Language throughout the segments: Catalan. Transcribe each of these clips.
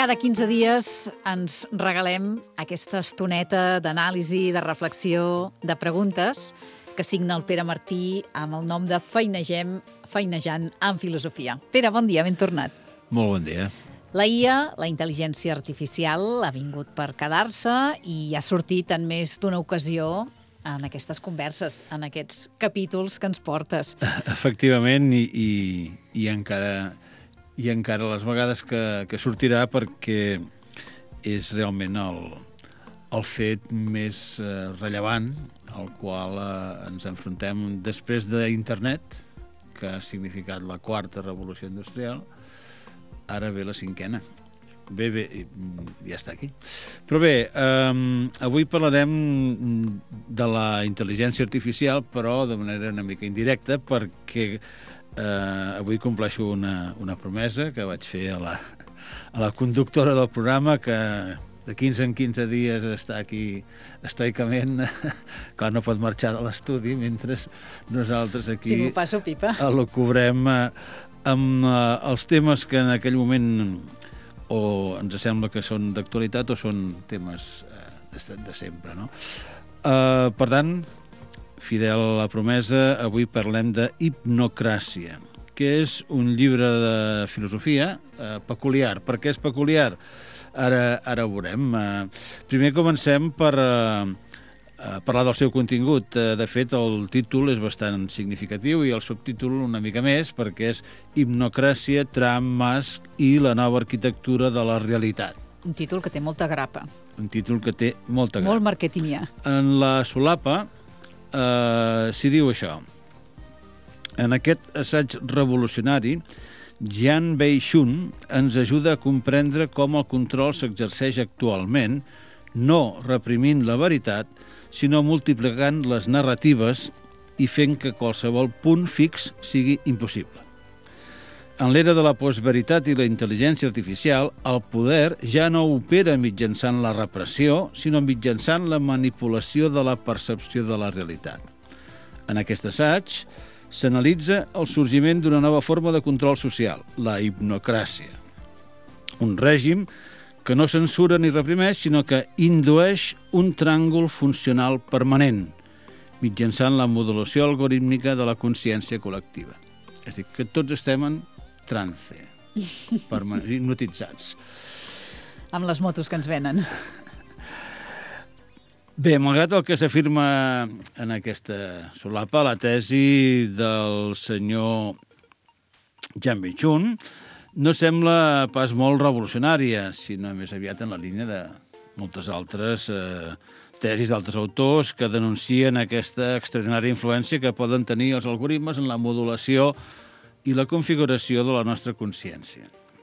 Cada 15 dies ens regalem aquesta estoneta d'anàlisi, de reflexió, de preguntes que signa el Pere Martí amb el nom de Feinejant en Filosofia. Pere, bon dia, ben tornat. Molt bon dia. La IA, la intel·ligència artificial, ha vingut per quedar-se i ha sortit en més d'una ocasió en aquestes converses, en aquests capítols que ens portes. Efectivament, i encara les vegades que sortirà, perquè és realment el fet més rellevant al qual ens enfrontem després d'internet, que ha significat la quarta revolució industrial. Ara ve la cinquena. Bé, ja està aquí. Però bé, avui parlarem de la intel·ligència artificial, però de manera una mica indirecta, perquè avui compleixo una promesa que vaig fer a la conductora del programa, que de 15 en 15 dies està aquí estoicament. Clar, no pot marxar de l'estudi mentre nosaltres aquí... Si m'ho passo pipa. Elocubrem amb els temes que en aquell moment o ens sembla que són d'actualitat o són temes de sempre, no? Per tant, fidel a la promesa, avui parlem de Hipnocràcia, que és un llibre de filosofia peculiar. Per què és peculiar? Ara ho veurem. Primer comencem per parlar del seu contingut. De fet, el títol és bastant significatiu i el subtítol una mica més, perquè és Hipnocràcia, Trump, Musk i la nova arquitectura de la realitat. Un títol que té molta grapa. Un títol que té molta grapa. Molt marketingià. En la solapa s'hi diu això. En aquest assaig revolucionari, Jian Wei-Shun ens ajuda a comprendre com el control s'exerceix actualment, no reprimint la veritat, sinó multiplicant les narratives i fent que qualsevol punt fix sigui impossible. En l'era de la postveritat i la intel·ligència artificial, el poder ja no opera mitjançant la repressió, sinó mitjançant la manipulació de la percepció de la realitat. En aquest assaig s'analitza el sorgiment d'una nova forma de control social, la hipnocràcia. Un règim que no censura ni reprimeix, sinó que indueix un tràngol funcional permanent, mitjançant la modulació algorítmica de la consciència col·lectiva. És a dir, que tots estem en trance, hipnotitzats. Amb les motos que ens venen. Bé, malgrat el que s'afirma en aquesta solapa, la tesi del senyor Jian Wei-Shun no sembla pas molt revolucionària, sinó més aviat en la línia de moltes altres tesis d'altres autors que denuncien aquesta extraordinària influència que poden tenir els algoritmes en la modulació i la configuració de la nostra consciència.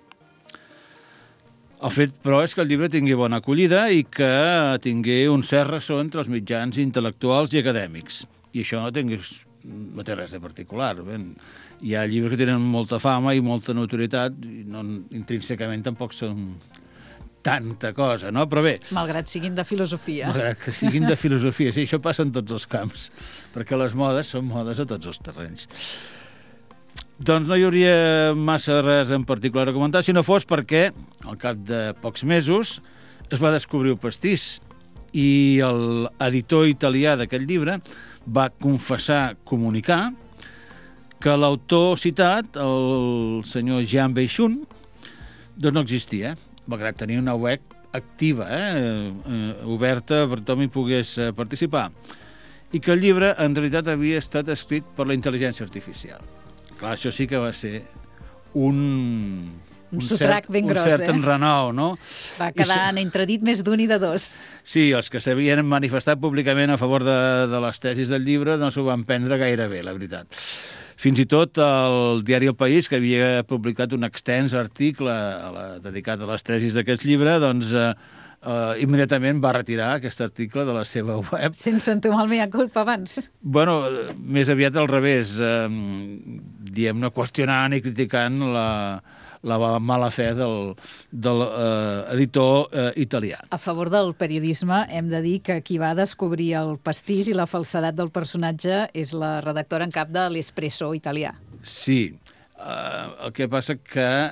El fet, però, és que el llibre tingui bona acollida i que tingui un cert ressò entre els mitjans intel·lectuals i acadèmics. I això no té res de particular. Hi ha llibres que tenen molta fama i molta notorietat i intrínsecament tampoc són tanta cosa, no? Però bé... Malgrat siguin de filosofia. Malgrat que siguin de filosofia. Sí, això passa en tots els camps, perquè les modes són modes a tots els terrenys. Doncs no hi hauria massa res en particular a comentar, si no fos perquè, al cap de pocs mesos, es va descobrir el pastís i l'editor italià d'aquest llibre va comunicar que l'autor citat, el senyor Jian Wei-Shun, doncs no existia, malgrat tenir una web activa, oberta per tothom hi pogués participar, i que el llibre en realitat havia estat escrit per la intel·ligència artificial. Clar, això sí que va ser un sotrac ben gros, un cert enrenou, no? Va quedar en entredit més d'un i de dos. Sí, els que s'havien manifestat públicament a favor de les tesis del llibre no s'ho van prendre gaire bé, la veritat. Fins i tot el diari El País, que havia publicat un extens article dedicat a les tesis d'aquest llibre, doncs immediatament va retirar aquest article de la seva web. Sense entomar el mea culpa abans. Bueno, més aviat al revés, diguem-ne, qüestionant i criticant la mala fe del editor italià. A favor del periodisme, hem de dir que qui va descobrir el pastís i la falsedat del personatge és la redactora en cap de l'Espresso italià. Sí, el que passa que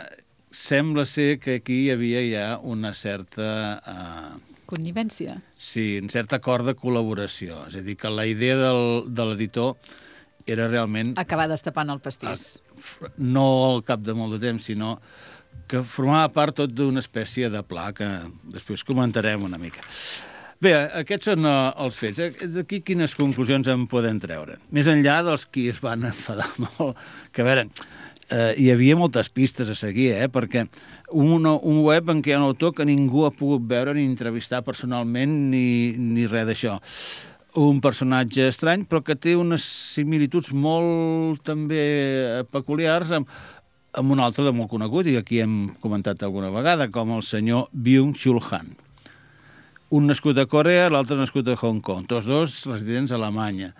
sembla ser que aquí hi havia ja una certa... Connivència. Sí, un cert acord de col·laboració. És a dir, que la idea de l'editor era realment... Acabar destapant el pastís. No al cap de molt de temps, sinó que formava part tot d'una espècie de pla que després comentarem una mica. Bé, aquests són els fets. D'aquí quines conclusions en podem treure? Més enllà dels qui es van enfadar molt, que a veure, hi havia moltes pistes a seguir, perquè un web en què hi ha un autor que ningú ha pogut veure ni entrevistar personalment ni res d'això. Un personatge estrany, però que té unes similituds molt també peculiars amb un altre de molt conegut, i aquí hem comentat alguna vegada, com el senyor Byung-Chul Han. Un nascut a Corea, l'altre nascut a Hong Kong, tots dos residents a Alemanya.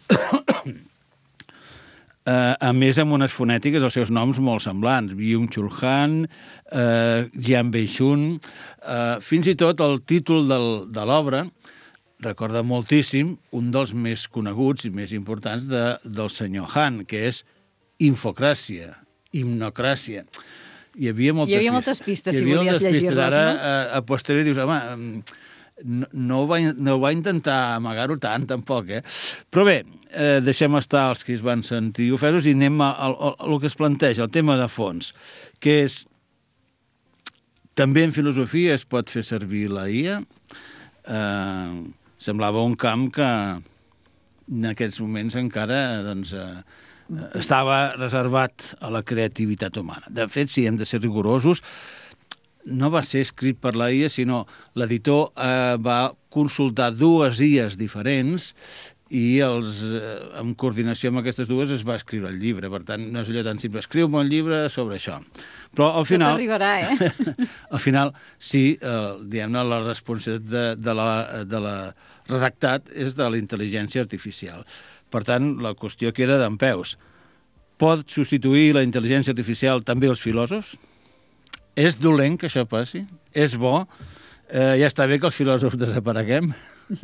A més, amb unes fonètiques, els seus noms molt semblants. Byung-Chul Han, Jian Bei-shun... Fins i tot el títol de l'obra recorda moltíssim un dels més coneguts i més importants del senyor Han, que és Infocràcia, Himnocràcia. Hi havia moltes pistes, si volies llegir-les, no? Ara, a posteriori, dius, home, no va intentar amagar-ho tant, tampoc, Però bé, deixem estar els que es van sentir ofesos i anem al que es planteja, el tema de fons, que és... També en filosofia es pot fer servir la IA. Semblava un camp que en aquests moments encara estava reservat a la creativitat humana. De fet, si hem de ser rigorosos, no va ser escrit per la IA, sinó l'editor va consultar dues IAs diferents i en coordinació amb aquestes dues es va escriure el llibre. Per tant, no és allò tan simple. Escriu-me un llibre sobre això. Però al final... Tot arribarà, Al final, sí, diguem-ne, la responsabilitat de la redactat és de la intel·ligència artificial. Per tant, la qüestió queda dempeus. Pot substituir la intel·ligència artificial també els filòsofs? És dolent que això passi? És bo? Ja està bé que els filòsofs desapareguem?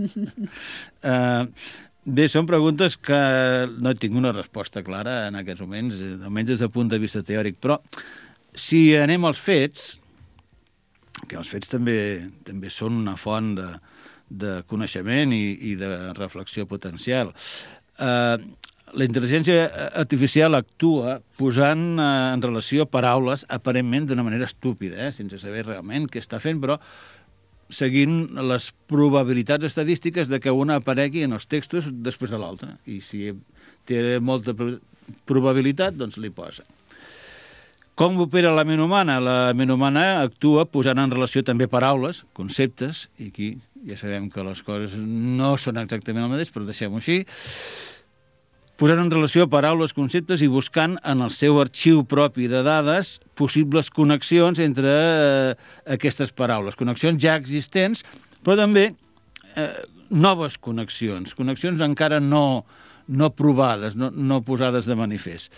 Bé, són preguntes que no tinc una resposta clara en aquests moments, almenys des del punt de vista teòric, però si anem als fets, que els fets també són una font de coneixement i de reflexió potencial, la intel·ligència artificial actua posant en relació paraules aparentment d'una manera estúpida, sense saber realment què està fent, però seguint les probabilitats estadístiques de que una aparegui en els textos després de l'altra. I si té molta probabilitat, doncs li posa. Com opera la ment humana? La ment humana actua posant en relació també paraules, conceptes, i aquí ja sabem que les coses no són exactament el mateix, però deixem-ho així, posant en relació paraules, conceptes i buscant en el seu arxiu propi de dades possibles connexions entre aquestes paraules. Connexions ja existents, però també noves connexions. Connexions encara no provades, no posades de manifest.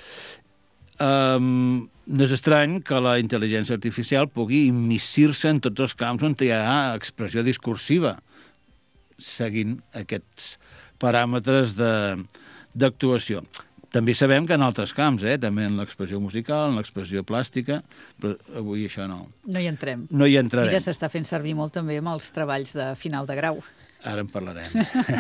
No és estrany que la intel·ligència artificial pugui immissir-se en tots els camps on hi ha expressió discursiva, seguint aquests paràmetres d'actuació. També sabem que en altres camps, també en l'expressió musical, en l'expressió plàstica, però avui això no. No hi entrem. No hi entrarem. Mira, s'està fent servir molt també amb els treballs de final de grau. Ara en parlarem.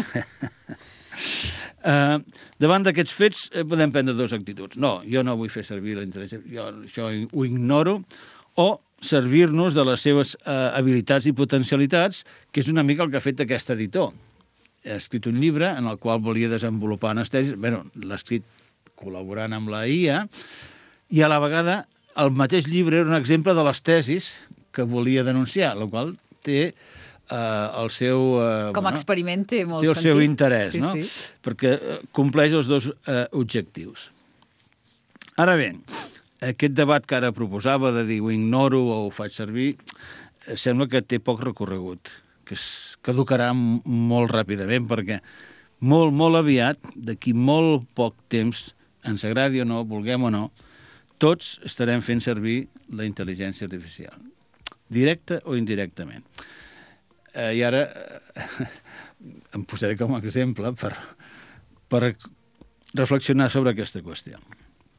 Davant d'aquests fets podem prendre dues actituds. No, jo no vull fer servir la intel·ligència, jo això ho ignoro, o servir-nos de les seves habilitats i potencialitats, que és una mica el que ha fet aquest editor. Ha escrit un llibre en el qual volia desenvolupar unes tesis. Bé, l'ha escrit col·laborant amb la IA, i a la vegada el mateix llibre era un exemple de les tesis que volia denunciar, la qual té el seu... Com a experiment té molt sentit. Té el seu interès, sí, no? Sí. Perquè compleix els dos objectius. Ara bé, aquest debat que ara proposava de dir ho ignoro o ho faig servir, sembla que té poc recorregut, que es caducarà molt ràpidament, perquè molt, molt aviat, d'aquí molt poc temps, ens agradi o no, vulguem o no, tots estarem fent servir la intel·ligència artificial, directa o indirectament. I ara em posaré com a exemple per reflexionar sobre aquesta qüestió.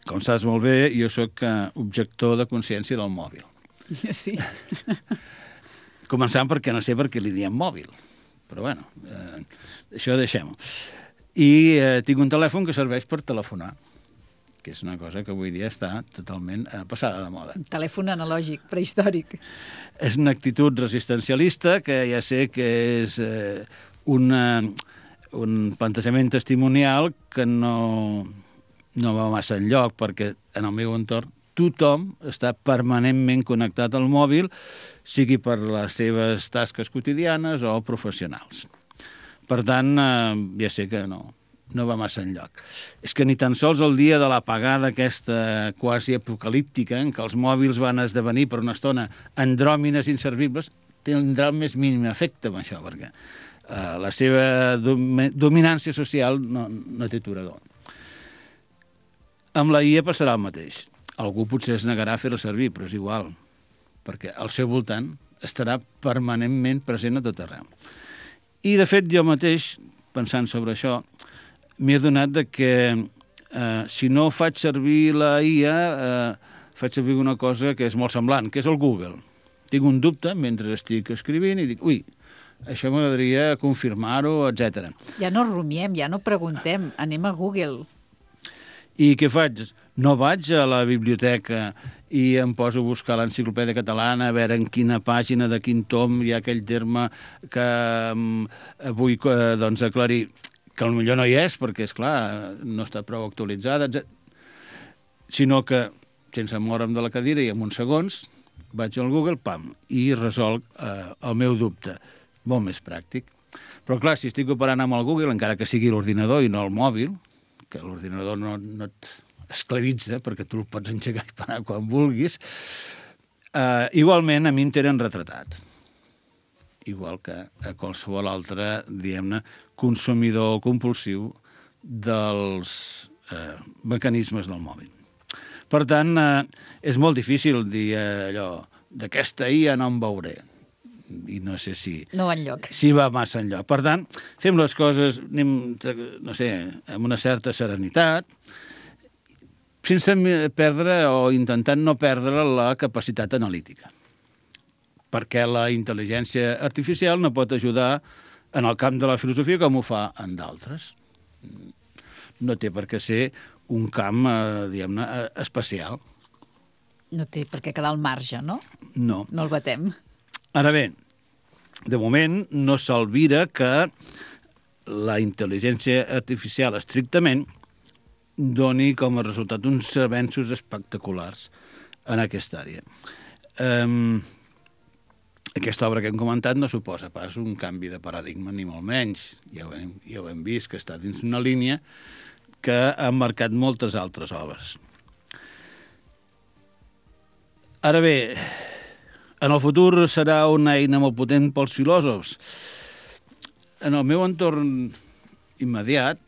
com saps molt bé, jo sóc objector de consciència del mòbil. Sí. Començant perquè no sé per què li diem mòbil, però bueno, això deixem-ho. I tinc un telèfon que serveix per telefonar, que és una cosa que avui dia està totalment passada de moda. Telèfon analògic, prehistòric. És una actitud resistencialista que ja sé que és un plantejament testimonial que no va massa enlloc, perquè en el meu entorn tothom està permanentment connectat al mòbil, sigui per les seves tasques quotidianes o professionals. Per tant, ja sé que no va massa enlloc. És que ni tan sols el dia de l'apagada aquesta quasi apocalíptica, en què els mòbils van esdevenir per una estona andròmines inservibles, tindrà el més mínim efecte amb això, perquè la seva dominància social no té aturador. Amb la IA passarà el mateix. Algú potser es negarà a fer-la servir, però és igual, perquè al seu voltant estarà permanentment present a tot arreu. I, de fet, jo mateix, pensant sobre això, m'he adonat que si no faig servir la IA, faig servir una cosa que és molt semblant, que és el Google. Tinc un dubte mentre estic escrivint i dic, ui, això m'agradaria confirmar-ho, etc. Ja no rumiem, ja no preguntem, anem a Google. I què faig? No vaig a la biblioteca i em poso a buscar l'enciclopèdia catalana, a veure en quina pàgina de quin tom hi ha aquell terme que vull aclarir, que potser no hi és, perquè, esclar, no està prou actualitzada, etc. Sinó que, sense moure'm de la cadira i en uns segons, vaig al Google, pam, i resolc el meu dubte. Molt més pràctic. Però, clar, si estic operant amb el Google, encara que sigui l'ordinador i no el mòbil, que l'ordinador no et esclavitza, perquè tu el pots engegar i parar quan vulguis, igualment a mi em tenen retratat. Igual que a qualsevol altre, diguem-ne, consumidor compulsiu dels mecanismes del mòbil. Per tant, és molt difícil dir allò, d'aquesta IA no em veuré. I no sé si... No va enlloc. Si va massa enlloc. Per tant, fem les coses, anem, no sé, amb una certa serenitat, sense perdre o intentant no perdre la capacitat analítica. Perquè la intel·ligència artificial no pot ajudar en el camp de la filosofia com ho fa en d'altres. No té per què ser un camp, diguem-ne, especial. No té per què quedar al marge, no? No. No el batem. Ara bé, de moment no s'alvira que la intel·ligència artificial estrictament doni com a resultat uns avenços espectaculars en aquesta àrea. Aquesta obra que hem comentat no suposa pas un canvi de paradigma, ni molt menys. Ja ho hem vist, que està dins una línia que ha marcat moltes altres obres. Ara bé, en el futur serà una eina molt potent pels filòsofs. En el meu entorn immediat,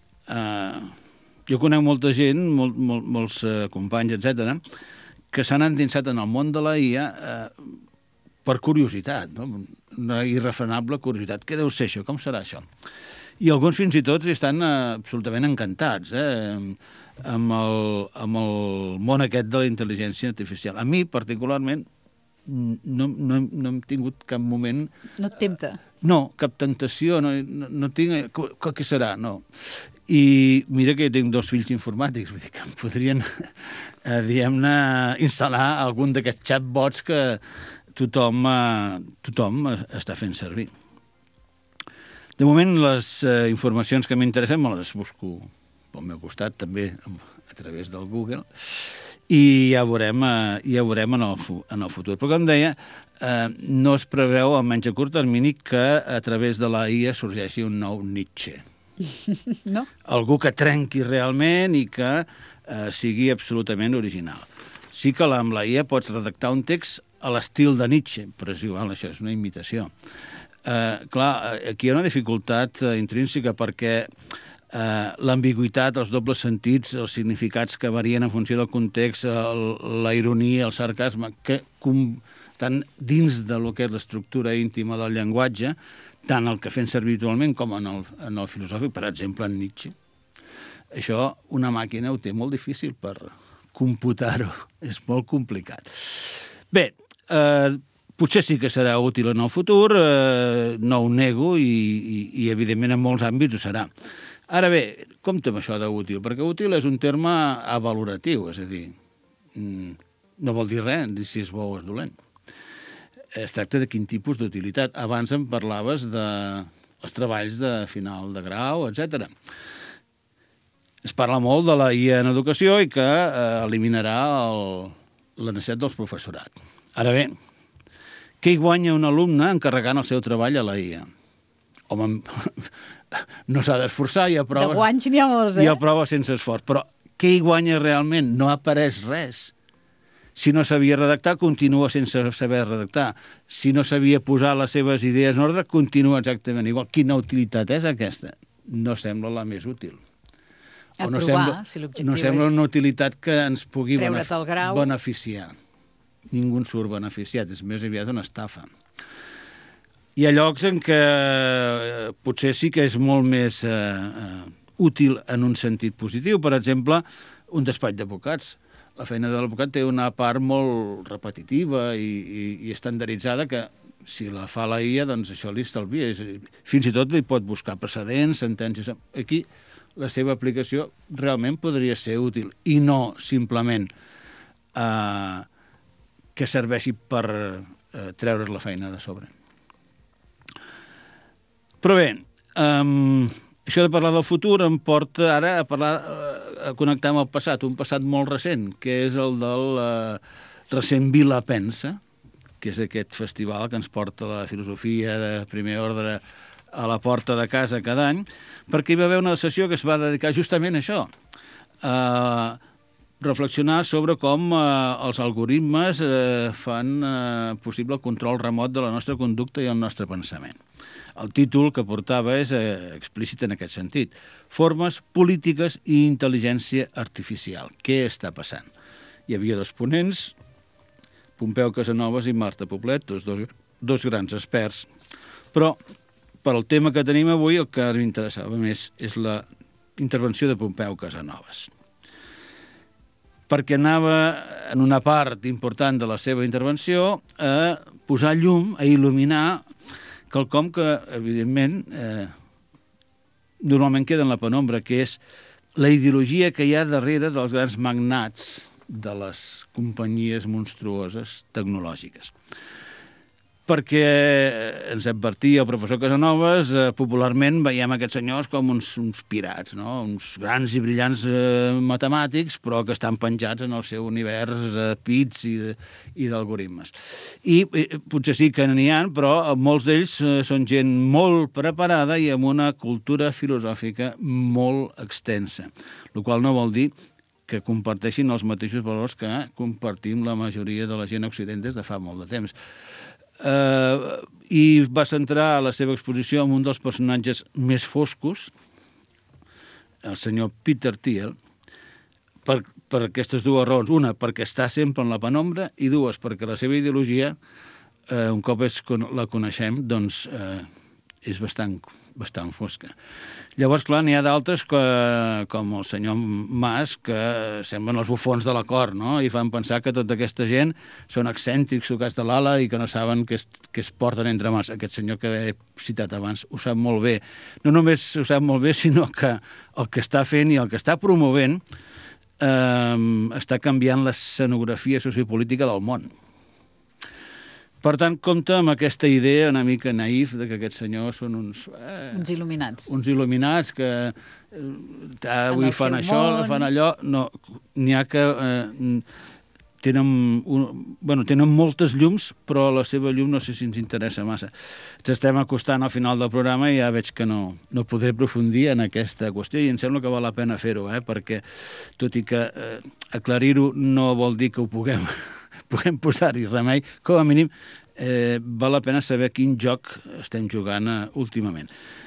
jo conec molta gent, molts companys, etc., que s'han endinsat en el món de la IA per curiositat, no? Una irrefrenable curiositat. Què deu ser això? Com serà això? I alguns fins i tot estan absolutament encantats amb el món aquest de la intel·ligència artificial. A mi, particularment, no hem tingut cap moment... No et tempta? No, cap tentació, no tinc... Què serà? No. I mira que jo tinc 2 fills informàtics, vull dir que em podrien, diguem-ne, instal·lar algun d'aquests chatbots que tothom està fent servir. De moment, les informacions que m'interessen me les busco pel meu costat, també a través del Google, i ja veurem en el futur. Però, com deia, no es preveu, almenys a curt termini, que a través de la IA sorgeixi un nou Nietzsche. No? Algú que trenqui realment i que sigui absolutament original. Sí que amb la IA pots redactar un text a l'estil de Nietzsche, però és igual, això és una imitació. Clar, aquí hi ha una dificultat intrínseca perquè l'ambigüitat, els dobles sentits, els significats que varien en funció del context, la ironia, el sarcasme, que tant dins de lo que és l'estructura íntima del llenguatge, tant el que fem servir habitualment com en el filosòfic, per exemple, en Nietzsche, Això una màquina ho té molt difícil per computar-ho. És molt complicat. Bé, potser sí que serà útil en el futur, no ho nego, i evidentment en molts àmbits ho serà. Ara bé, compte amb això d'útil, perquè útil és un terme avaloratiu, és a dir, no vol dir res, dir si és bo o és dolent. Es tracta de quin tipus d'utilitat. Abans em parlaves dels treballs de final de grau, etc. Es parla molt de la IA en educació i que eliminarà la necessitat del professorat. Ara bé, què hi guanya un alumne encarregant el seu treball a la IA? Home, no s'ha d'esforçar, hi ha proves... De guanys n'hi ha molts, Hi ha proves sense esforç, però què hi guanya realment? No ha après res. Si no sabia redactar, continua sense saber redactar. Si no sabia posar les seves idees en ordre, continua exactament igual. Quina utilitat és aquesta? No sembla la més útil. Si l'objectiu no sembla una utilitat que ens pugui treure't el grau. beneficiar. Ningú en surt beneficiat, és més aviat una estafa. Hi ha llocs en què potser sí que és molt més útil en un sentit positiu. Per exemple, un despatx d'advocats. La feina de l'advocat té una part molt repetitiva i estandarditzada que si la fa la IA, doncs això li estalvia. Fins i tot li pot buscar precedents, sentències. Aquí la seva aplicació realment podria ser útil i no simplement que serveixi per treure's la feina de sobre. Però bé, això de parlar del futur em porta ara a connectar amb el passat, un passat molt recent, que és el del recent Vila Pensa, que és aquest festival que ens porta la filosofia de primer ordre a la porta de casa cada any, perquè hi va haver una sessió que es va dedicar justament a això, a reflexionar sobre com els algoritmes fan possible el control remot de la nostra conducta i el nostre pensament. El títol que portava és explícit en aquest sentit. Formes, polítiques i intel·ligència artificial. Què està passant? Hi havia dos ponents, Pompeu Casanovas i Marta Poblet, dos grans experts, però per al tema que tenim avui, el que m'interessava més és la intervenció de Pompeu Casanovas. Perquè anava, en una part important de la seva intervenció, a posar llum, a il·luminar quelcom que, evidentment, normalment queda en la penombra, que és la ideologia que hi ha darrere dels grans magnats de les companyies monstruoses tecnològiques. Perquè ens advertia el professor Casanovas, popularment veiem aquests senyors com uns pirats, no? Uns grans i brillants matemàtics, però que estan penjats en el seu univers de pits i d'algoritmes. I potser sí que n'hi ha, però molts d'ells són gent molt preparada i amb una cultura filosòfica molt extensa, el qual no vol dir que comparteixin els mateixos valors que compartim la majoria de la gent a Occident des de fa molt de temps. I va centrar la seva exposició en un dels personatges més foscos, el senyor Peter Thiel, per aquestes dues raons. Una, perquè està sempre en la penombra, i dues, perquè la seva ideologia, un cop la coneixem, doncs és bastant fosca. Llavors, clar, n'hi ha d'altres com el senyor Mas, que semblen els bufons de la cort, no? I fan pensar que tota aquesta gent són excèntrics, tocats de l'ala i que no saben què es porten entre mans. Aquest senyor que he citat abans ho sap molt bé. No només ho sap molt bé, sinó que el que està fent i el que està promovent està canviant l'escenografia sociopolítica del món. Per tant, compta amb aquesta idea una mica naïf de que aquests senyors són uns il·luminats. Uns il·luminats que avui fan això, fan allò. No, n'hi ha que tenen moltes llums, però la seva llum no sé si ens interessa massa. Ens estem acostant al final del programa i ja veig que no podré aprofundir en aquesta qüestió i em sembla que val la pena fer-ho, perquè tot i que aclarir-ho no vol dir que ho puguem posar-hi remei, com a mínim val la pena saber quin joc estem jugant últimament.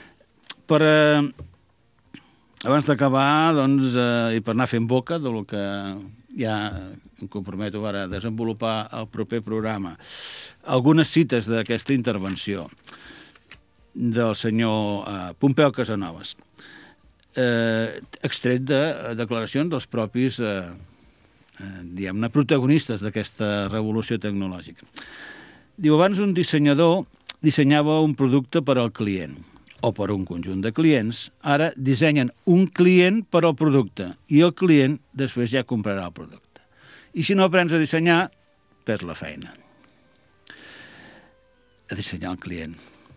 Abans d'acabar, doncs, i per anar fent boca del que ja em comprometo ara a desenvolupar el proper programa, algunes cites d'aquesta intervenció del senyor Pompeu Casanovas. extret de declaracions dels propis diguem-ne, protagonistes d'aquesta revolució tecnològica. Diu, abans un dissenyador dissenyava un producte per al client o per un conjunt de clients. Ara dissenyen un client per al producte i el client després ja comprarà el producte. I si no aprens a dissenyar, perds la feina. A dissenyar el client.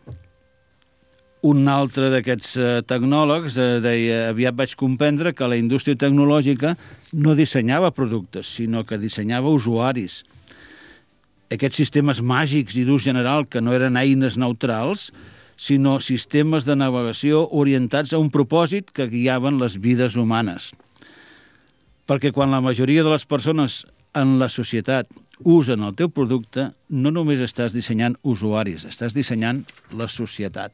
Un altre d'aquests tecnòlegs deia, aviat vaig comprendre que la indústria tecnològica no dissenyava productes, sinó que dissenyava usuaris. Aquests sistemes màgics i d'ús general que no eren eines neutrals, sinó sistemes de navegació orientats a un propòsit que guiaven les vides humanes. Perquè quan la majoria de les persones en la societat usen el teu producte, no només estàs dissenyant usuaris, estàs dissenyant la societat.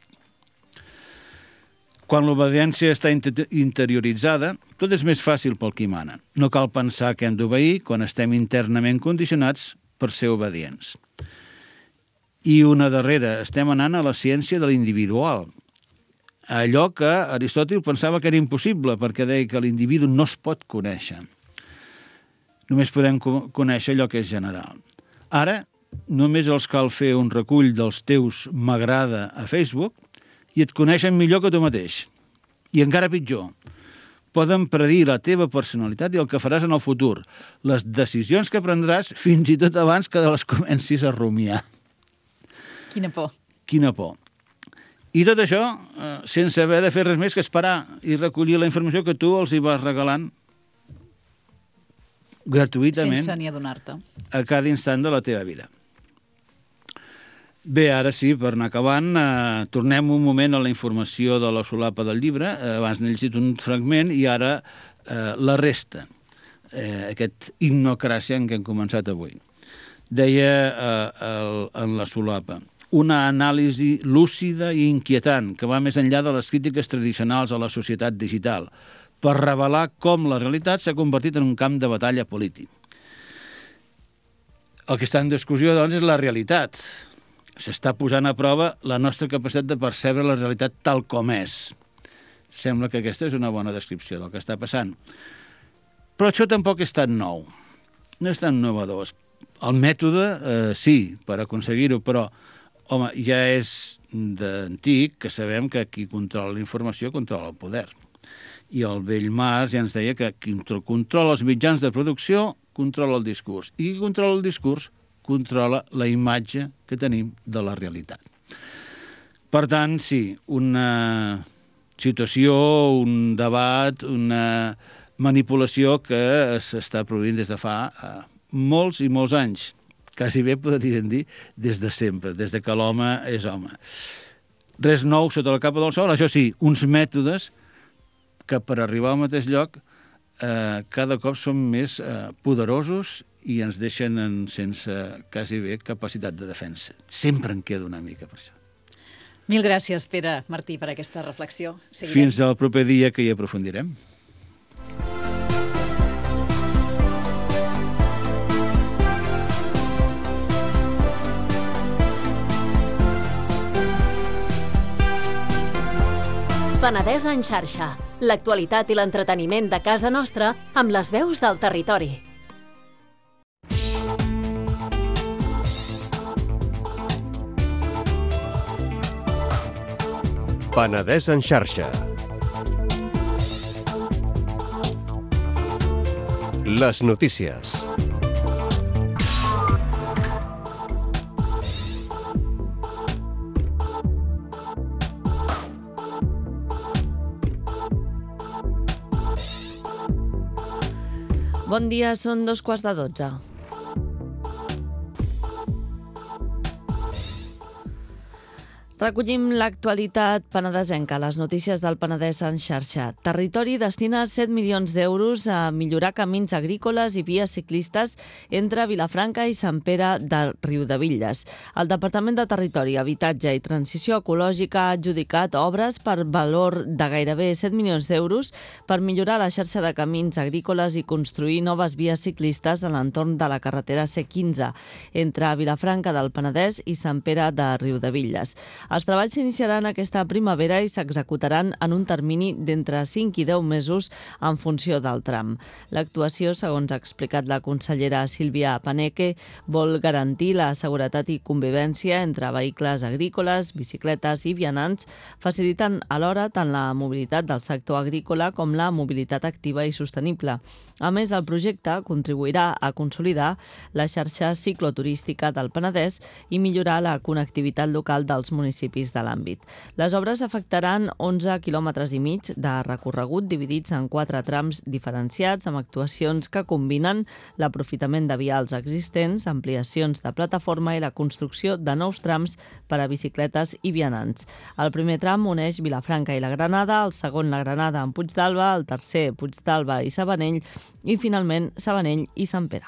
Quan l'obediència està interioritzada, tot és més fàcil pel qui mana. No cal pensar que hem d'obeir quan estem internament condicionats per ser obedients. I una darrera, estem anant a la ciència de l'individual. Allò que Aristòtil pensava que era impossible, perquè deia que l'individu no es pot conèixer. Només podem conèixer allò que és general. Ara, només els cal fer un recull dels teus m'agrada a Facebook i et coneixen millor que tu mateix. I encara pitjor, poden predir la teva personalitat i el que faràs en el futur, les decisions que prendràs fins i tot abans que les comencis a rumiar. Quina por. Quina por. I tot això sense haver de fer res més que esperar i recollir la informació que tu els hi vas regalant gratuïtament sense ni adonar-te a cada instant de la teva vida. Bé, ara sí, per anar acabant, tornem un moment a la informació de la solapa del llibre. Abans n'he llegit un fragment i ara la resta, aquest himnocràcia en què hem començat avui. Deia en la solapa, una anàlisi lúcida i inquietant que va més enllà de les crítiques tradicionals a la societat digital, per revelar com la realitat s'ha convertit en un camp de batalla polític. El que està en discussió, doncs, és la realitat. S'està posant a prova la nostra capacitat de percebre la realitat tal com és. Sembla que aquesta és una bona descripció del que està passant. Però això tampoc és tan nou. No és tan innovador. El mètode, sí, per aconseguir-ho, però, home, ja és d'antic que sabem que qui controla la informació controla el poder. I el vell Marx ja ens deia que qui controla els mitjans de producció controla el discurs. I qui controla el discurs controla la imatge que tenim de la realitat. Per tant, sí, una situació, un debat, una manipulació que s'està produint des de fa molts i molts anys. Quasi bé podríem dir des de sempre, des de que l'home és home. Res nou sota la capa del sol, això sí, uns mètodes que per arribar al mateix lloc cada cop són més poderosos i ens deixen sense quasi bé capacitat de defensa. Sempre en queda una mica per això. Mil gràcies, Pere Martí, per aquesta reflexió. Fins al proper dia que hi aprofundirem. Penedès en xarxa. L'actualitat i l'entreteniment de casa nostra amb les veus del territori. Penedès en xarxa. Les notícies. Bon dia, són 2:15. Recollim l'actualitat penedesenca, les notícies del Penedès en xarxa. Territori destina 7 milions d'euros a millorar camins agrícoles i vies ciclistes entre Vilafranca i Sant Pere de Riudebitlles. El Departament de Territori, Habitatge i Transició Ecològica ha adjudicat obres per valor de gairebé 7 milions d'euros per millorar la xarxa de camins agrícoles i construir noves vies ciclistes a l'entorn de la carretera C15 entre Vilafranca del Penedès i Sant Pere de Riudebitlles. Els treballs s'iniciaran aquesta primavera i s'executaran en un termini d'entre 5 i 10 mesos en funció del tram. L'actuació, segons ha explicat la consellera Sílvia Paneque, vol garantir la seguretat i convivència entre vehicles agrícoles, bicicletes i vianants, facilitant alhora tant la mobilitat del sector agrícola com la mobilitat activa i sostenible. A més, el projecte contribuirà a consolidar la xarxa cicloturística del Penedès i millorar la connectivitat local dels municipis de l'àmbit. Les obres afectaran 11 quilòmetres i mig de recorregut dividits en 4 trams diferenciats amb actuacions que combinen l'aprofitament de vials existents, ampliacions de plataforma i la construcció de nous trams per a bicicletes i vianants. El primer tram uneix Vilafranca i la Granada, el segon la Granada amb Puigdàlber, el tercer Puigdàlber i Sabanell i finalment Sabanell i Sant Pere.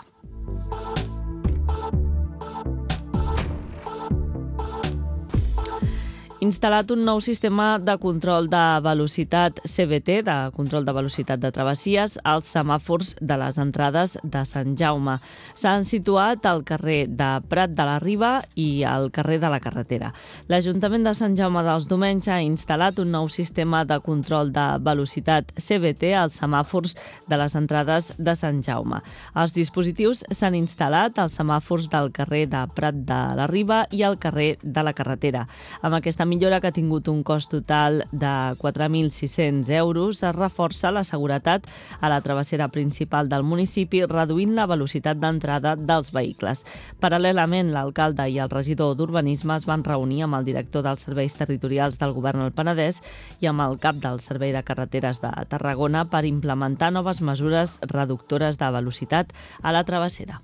Instal·lat un nou sistema de control de velocitat CVT, de control de velocitat de travessies, als semàfors de les entrades de Sant Jaume. S'han situat al carrer de Prat de la Riba i al carrer de la Carretera. L'Ajuntament de Sant Jaume dels Domenys ha instal·lat un nou sistema de control de velocitat CVT als semàfors de les entrades de Sant Jaume. Els dispositius s'han instal·lat als semàfors del carrer de Prat de la Riba i al carrer de la Carretera. Amb aquesta millora, que ha tingut un cost total de 4.600 euros, es reforça la seguretat a la travessera principal del municipi, reduint la velocitat d'entrada dels vehicles. Paral·lelament, l'alcalde i el regidor d'Urbanisme es van reunir amb el director dels serveis territorials del Govern al Penedès i amb el cap del Servei de Carreteres de Tarragona per implementar noves mesures reductores de velocitat a la travessera.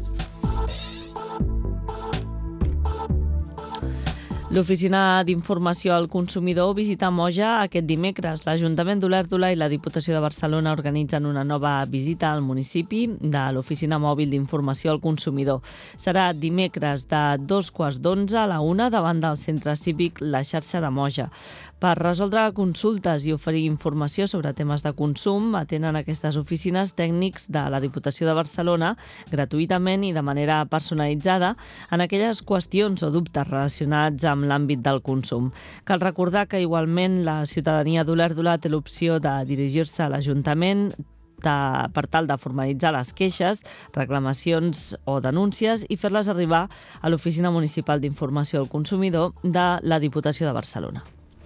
L'Oficina d'Informació al Consumidor visita Moja aquest dimecres. L'Ajuntament d'Olèrdola i la Diputació de Barcelona organitzen una nova visita al municipi de l'Oficina Mòbil d'Informació al Consumidor. Serà dimecres de 2:15 a la 1 davant del Centre Cívic La Xarxa de Moja. Per resoldre consultes i oferir informació sobre temes de consum, atenen aquestes oficines tècnics de la Diputació de Barcelona gratuïtament i de manera personalitzada en aquelles qüestions o dubtes relacionats amb l'àmbit del consum. Cal recordar que igualment la ciutadania d'Olèrdola té l'opció de dirigir-se a l'Ajuntament per tal de formalitzar les queixes, reclamacions o denúncies i fer-les arribar a l'Oficina Municipal d'Informació al Consumidor de la Diputació de Barcelona.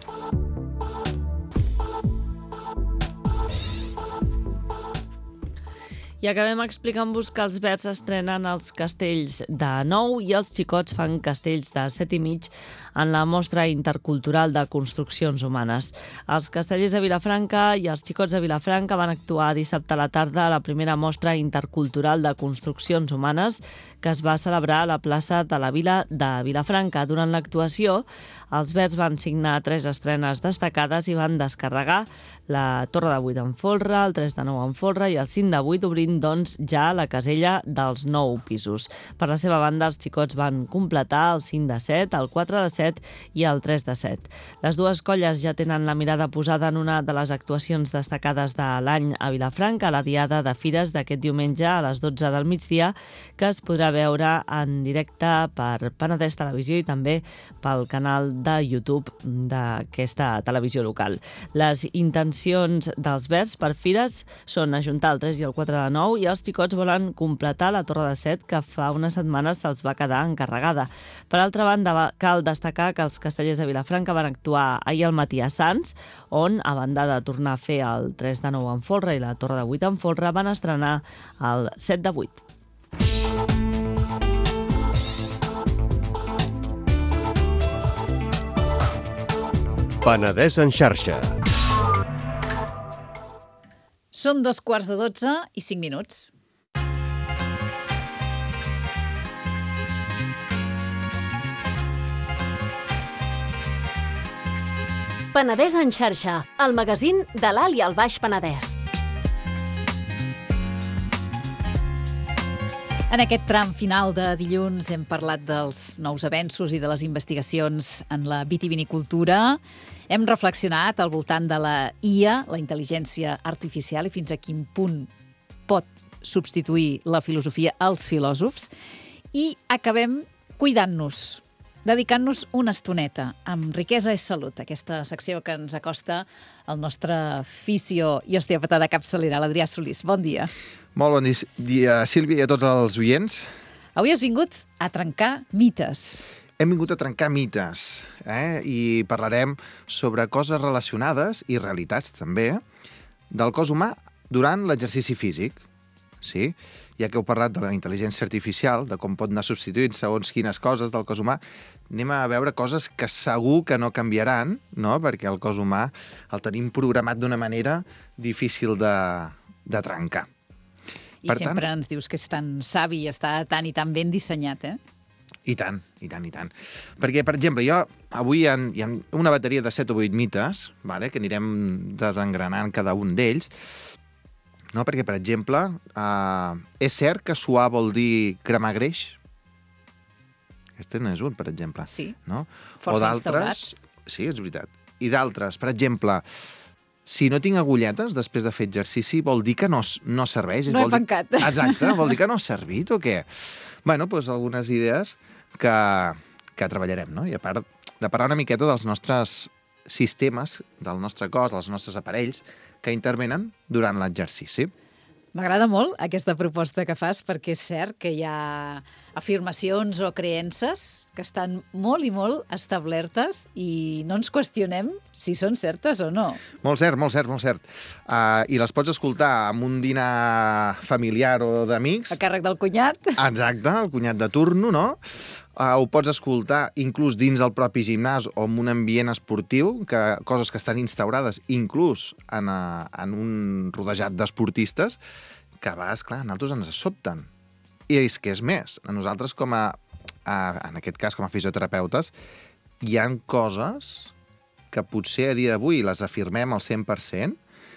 I acabem explicant-vos que els Verds estrenen els castells de 9 i els xicots fan castells de 7,5 en la mostra intercultural de construccions humanes. Els castellers a Vilafranca i els xicots a Vilafranca van actuar dissabte a la tarda a la primera mostra intercultural de construccions humanes que es va celebrar a la plaça de la Vila de Vilafranca. Durant l'actuació, els Verds van signar 3 estrenes destacades i van descarregar la Torre de 8 en folre, el 3 de 9 en folre i el 5 de 8, obrint doncs ja la casella dels 9 pisos. Per la seva banda, els xicots van completar el 5 de 7, el 4 de 7 i el 3 de 7. Les dues colles ja tenen la mirada posada en una de les actuacions destacades de l'any a Vilafranca, la Diada de Fires d'aquest diumenge a les 12 del migdia, que es podrà veure en directe per Penedès Televisió i també pel canal de YouTube d'aquesta televisió local. Les intencions dels Verds per Fires són ajuntar el 3 i el 4 de 9 i els xicots volen completar la Torre de 7 que fa unes setmanes se'ls va quedar encarregada. Per altra banda, cal destacar que els castellers de Vilafranca van actuar ahir al matí a Sants, on, a banda de tornar a fer el 3 de 9 en folre i la Torre de 8 en folre, van estrenar el 7 de 8. Penedès en xarxa. Són 2:15 i 5 minuts. Penedès en xarxa, el magazín de l'Alt i el Baix Penedès. En aquest tram final de dilluns hem parlat dels nous avenços i de les investigacions en la vitivinicultura. Hem reflexionat al voltant de la IA, la intel·ligència artificial, i fins a quin punt pot substituir la filosofia als filòsofs. I acabem cuidant-nos. dedicant-nos una estoneta amb Riquesa és Salut, aquesta secció que ens acosta al nostre fisio i osteòpata de capçalera, l'Adrià Solís. Bon dia. Molt bon dia, Sílvia, i a tots els oients. Avui has vingut a trencar mites. Hem vingut a trencar mites, i parlarem sobre coses relacionades i realitats, també, del cos humà durant l'exercici físic. Sí? Ja que heu parlat de la intel·ligència artificial, de com pot anar substituint segons quines coses del cos humà, anem a veure coses que segur que no canviaran, no? Perquè el cos humà el tenim programat d'una manera difícil de trencar. I sempre ens dius que és tan savi i està tan i tan ben dissenyat, eh? I tant, i tant, i tant. Perquè, per exemple, avui hi ha una bateria de 7 o 8 mites, vale, que anirem desengranant cada un d'ells, no? Perquè, per exemple, és cert que suar vol dir cremar greix? Aquest n'és un, per exemple. Sí, no? força instaurat. Sí, és veritat. I d'altres, per exemple, si no tinc agulletes després de fer exercici, vol dir que no serveix. No he pencat. Exacte, vol dir que no ha servit o què? Bueno, doncs algunes idees que treballarem, no? I a part de parlar una miqueta dels nostres sistemes, del nostre cos, dels nostres aparells, que intervenen durant l'exercici. M'agrada molt aquesta proposta que fas perquè és cert que hi ha afirmacions o creences que estan molt i molt establertes i no ens qüestionem si són certes o no. Molt cert, molt cert, molt cert. I les pots escoltar en un dinar familiar o d'amics. A càrrec del cunyat. Exacte, el cunyat de turno, no? Ho pots escoltar inclús dins del propi gimnàs o en un ambient esportiu, coses que estan instaurades inclús en un rodejat d'esportistes, que a vegades, clar, a nosaltres ens sobten. I és que és més, a nosaltres en aquest cas com a fisioterapeutes, hi han coses que potser a dia d'avui les afirmem al 100%,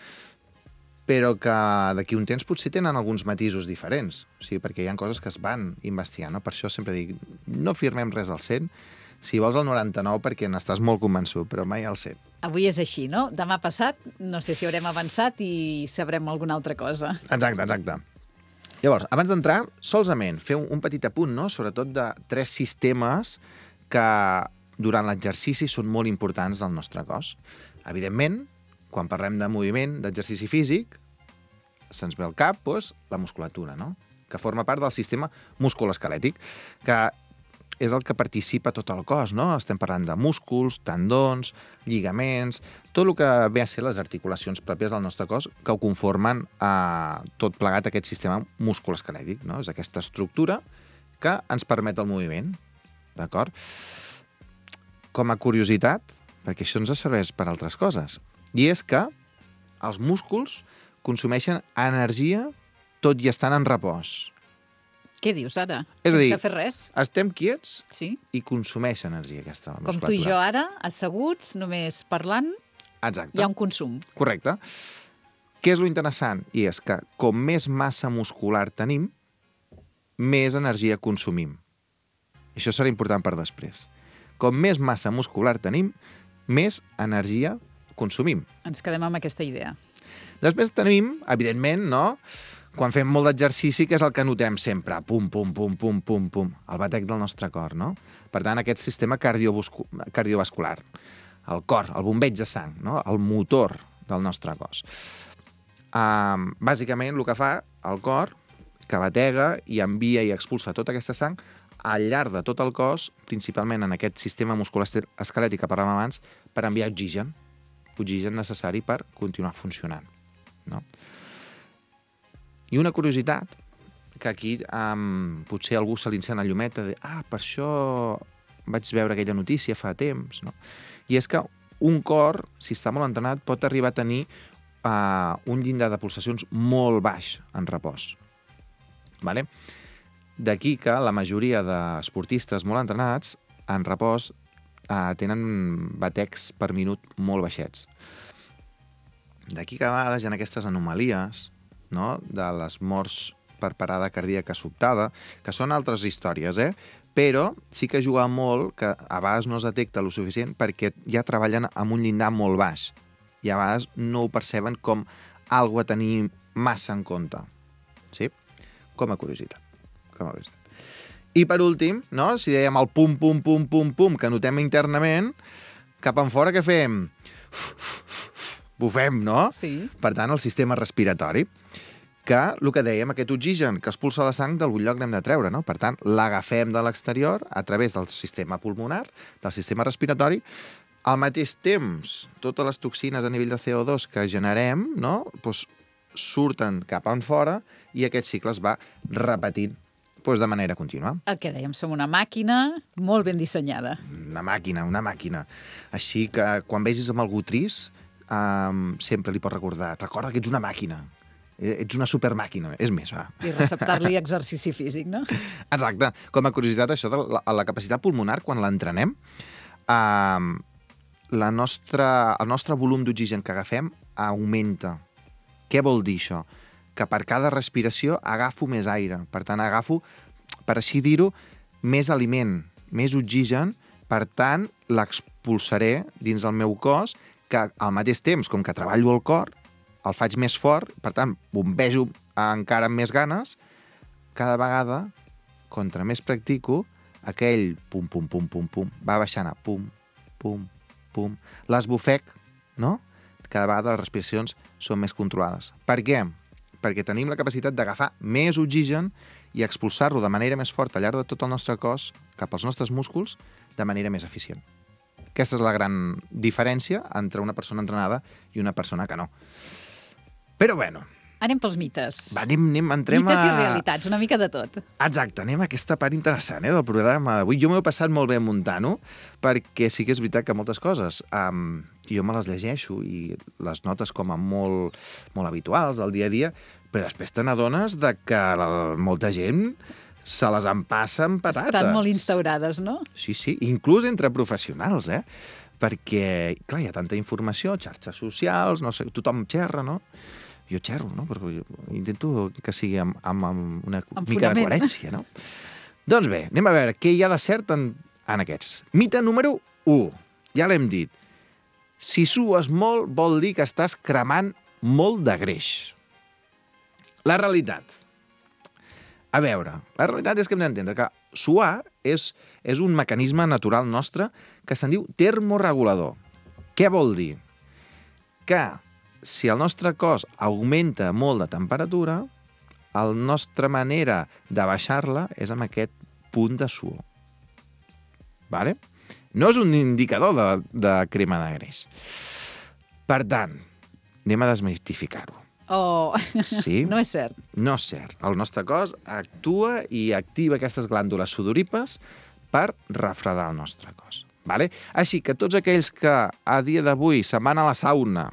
però que d'aquí un temps potser tenen alguns matisos diferents. O sigui, perquè hi ha coses que es van investigant, no? Per això sempre dic, no firmem res al 100, si vols el 99 perquè n'estàs molt convençut, però mai al 100. Avui és així, no? Demà passat no sé si haurem avançat i sabrem alguna altra cosa. Exacte, exacte. Llavors, abans d'entrar, solament fer un petit apunt, no? Sobretot de 3 sistemes que durant l'exercici són molt importants al nostre cos. Evidentment, quan parlem de moviment, d'exercici físic, se'ns ve al cap la musculatura, no? Que forma part del sistema musculoesquelètic, que és el que participa tot el cos, no? Estem parlant de músculs, tendons, lligaments, tot el que ve a ser les articulacions pròpies del nostre cos que ho conformen tot plegat aquest sistema musculoesquelètic, no? És aquesta estructura que ens permet el moviment, d'acord? Com a curiositat, perquè això ens serveix per altres coses, i és que els músculs consumeixen energia tot i estan en repòs. Què dius ara? És a dir, sense fer res? Estem quiets Sí. i consumeix energia aquesta musculatura. Com tu i jo ara, asseguts, només parlant, Exacte. hi ha un consum. Correcte. Què és lo interessant? I és que com més massa muscular tenim, més energia consumim. Això serà important per després. Com més massa muscular tenim, més energia consumim. Ens quedem amb aquesta idea. Després tenim, evidentment, no?, quan fem molt d'exercici, que és el que notem sempre, pum, pum, pum, pum, pum, pum, el batec del nostre cor, no? Per tant, aquest sistema cardiovascular, el cor, el bombeig de sang, no? El motor del nostre cos. Bàsicament, el que fa el cor, que batega i envia i expulsa tota aquesta sang al llarg de tot el cos, principalment en aquest sistema musculoesquelètic que parlàvem abans, per enviar oxigen necessari per continuar funcionant, no? I una curiositat, que aquí potser algú se li encén la llumeta de per això vaig veure aquella notícia fa temps, no? I és que un cor, si està molt entrenat, pot arribar a tenir un llindar de pulsacions molt baix en repòs. Vale? D'aquí que la majoria d'esportistes molt entrenats, en repòs, tenen batecs per minut molt baixets. D'aquí que a vegades hi ha aquestes anomalies, no?, de les morts per parada cardíaca sobtada, que són altres històries, però sí que juga molt, que a vegades no es detecta lo suficient perquè ja treballen amb un llindar molt baix i a vegades no ho perceben com algo a tenir massa en compte. Sí? Com a curiositat. I per últim, no? Si dèiem el pum, pum, pum, pum, pum, que notem internament, cap en fora què fem? Bufem, no? Sí. Per tant, el sistema respiratori, que el que dèiem, aquest oxigen que expulsa la sang d'algun lloc n'hem de treure, no? Per tant, l'agafem de l'exterior a través del sistema pulmonar, del sistema respiratori. Al mateix temps, totes les toxines a nivell de CO2 que generem, no? Doncs surten cap en fora i aquest cicle es va repetint de manera contínua. El que dèiem, som una màquina molt ben dissenyada. Una màquina. Així que quan vegis amb algú trist, sempre li pots recordar, recorda que ets una màquina, ets una supermàquina, és més, va. I receptar-li exercici físic, no? Exacte. Com a curiositat, això de la capacitat pulmonar, quan l'entrenem, el nostre volum d'oxigen que agafem augmenta. Què vol dir això? Que per cada respiració agafo més aire. Per tant, agafo, per així dir-ho, més aliment, més oxigen, per tant, l'expulsaré dins el meu cos, que al mateix temps, com que treballo el cor, el faig més fort, per tant, bombejo encara amb més ganes, cada vegada, contra més practico, aquell pum, pum, pum, pum, pum, va baixant a pum, pum, pum. L'esbufec, no? Cada vegada les respiracions són més controlades. Per què? Perquè tenim la capacitat d'agafar més oxigen i expulsar-lo de manera més forta al llarg de tot el nostre cos, cap als nostres músculs, de manera més eficient. Aquesta és la gran diferència entre una persona entrenada i una persona que no. Però bueno... Anem pels mites. Va, entrem mites i realitats, una mica de tot. Exacte, anem a aquesta part interessant del programa d'avui. Jo m'ho he passat molt bé muntant-ho, perquè sí que és veritat que moltes coses jo me les llegeixo i les notes com a molt habituals del dia a dia, però després te n'adones que molta gent se les empassa amb patates. Estan molt instaurades, no? Sí, inclús entre professionals, perquè, clar, hi ha tanta informació, xarxes socials, no sé, tothom xerra, no? Jo xerro, no? Perquè intento que sigui amb una mica de coherència, no? Doncs bé, anem a veure què hi ha de cert en aquests. Mite número 1. Ja l'hem dit. Si sues molt, vol dir que estàs cremant molt de greix. La realitat. A veure, la realitat és que hem d'entendre que suar és un mecanisme natural nostre que se'n diu termoregulador. Què vol dir? Que si el nostre cos augmenta molt de temperatura, la nostra manera de baixar-la és amb aquest punt de suor. Vale? No és un indicador de crema de greix. Per tant, anem a desmitificar-ho. Oh, sí? No és cert. No és cert. El nostre cos actua i activa aquestes glàndules sudoripes per refredar el nostre cos. Vale? Així que tots aquells que a dia d'avui se'n van a la sauna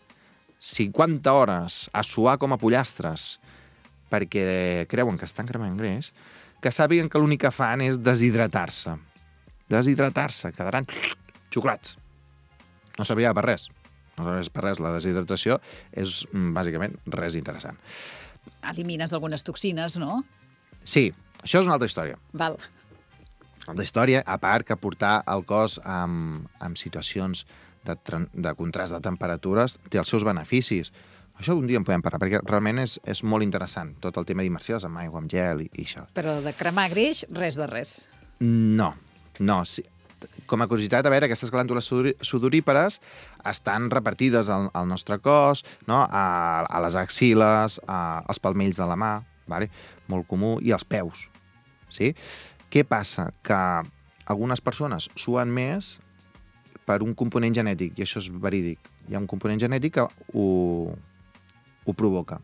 50 hores a suar com a pollastres perquè creuen que estan cremant greix, que sàpiguen que l'únic que fan és deshidratar-se. Deshidratar-se, quedaran xuclats. No serviria per res. No serveix per res. La deshidratació és, bàsicament, res interessant. Elimines algunes toxines, no? Sí, això és una altra història. Val. Una altra història, a part que portar el cos en situacions de contrast de temperatures té els seus beneficis. Això un dia en podem parlar, perquè realment és molt interessant, tot el tema d'immersions amb aigua, amb gel i això. Però de cremar greix, res de res. No. Sí. Com a curiositat, a veure, aquestes glàndules sudorípares estan repartides al nostre cos, no? A les axil·les, als palmells de la mà, vale? Molt comú, i als peus. Sí? Què passa? Que algunes persones suen més per un component genètic, i això és verídic. Hi ha un component genètic que ho provoca.